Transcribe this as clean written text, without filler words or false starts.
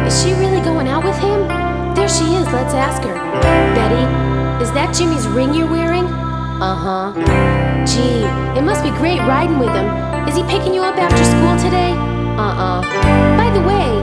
Is she really going out with him? There she is, let's ask her. Betty, is that Jimmy's ring you're wearing? Uh-huh. Gee, it must be great riding with him. Is he picking you up after school today? Uh-uh. By the way,